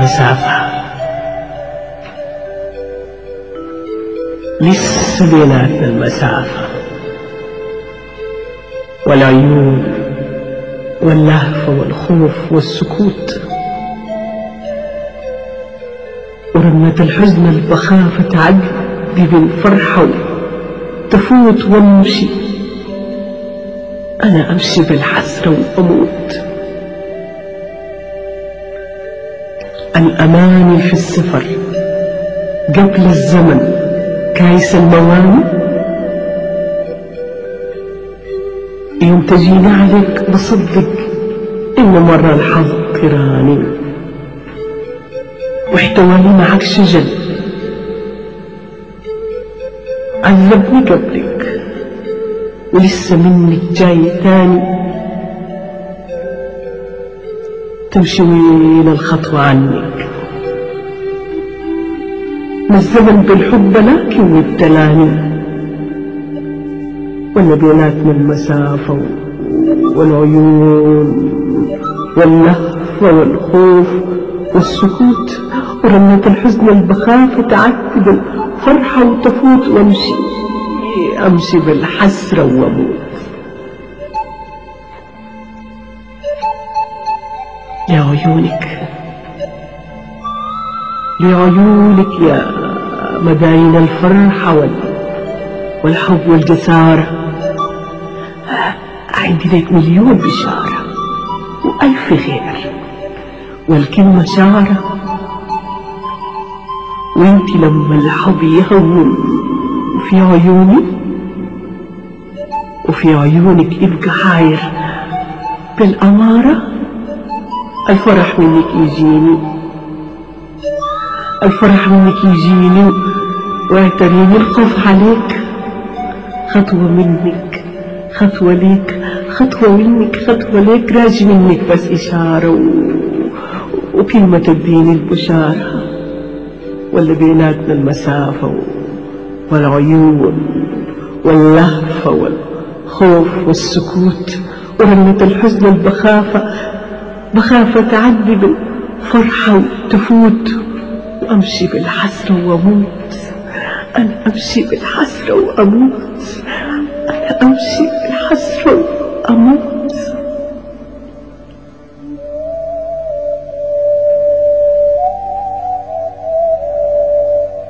المسافة، لسه بيناتنا المسافة، والعيون واللهفة والخوف والسكوت، ورنة الحزن البخافة تعدي بالفرحة تفوت وامشي. أنا أمشي بالحسرة وأموت. الأماني في السفر قبل الزمن كايس المواني، يوم تجيني عليك بصدق إن مرة الحظ قراني، واحتواني معك شجن عذبني قبلك، ولسه منك جاي تاني تمشي وين الخطوة عنك. ما الزمن بالحب لكن وابتلاني، ولا بيناتنا المسافة والعيون واللهفة والخوف والسكوت، ورنة الحزن البخافة تعدي بالفرحة وتفوت، أمشي بالحسرة وأموت. لعيونك يا مداين الفرحة والحب والجسارة، عندي لك مليون بشارة وألف خير، والكلمة شعرة، وانت لما الحب يهون في عيوني وفي عيونك يبقى حاير بالأمارة، الفرح منك يجيني، الفرح منك يجيني، واعتريني الخوف عليك، خطوة منك خطوة ليك، خطوة منك خطوة ليك، راجي منك بس إشارة وكلمة تديني البشارة، ولا بيناتنا المسافة والعيون واللهفة والخوف والسكوت، ورنة الحزن بخافة تعدي بالفرحة وتفوت، وأمشي بالحسرة وأموت. أنا أمشي بالحسرة وأموت، أنا أمشي بالحسرة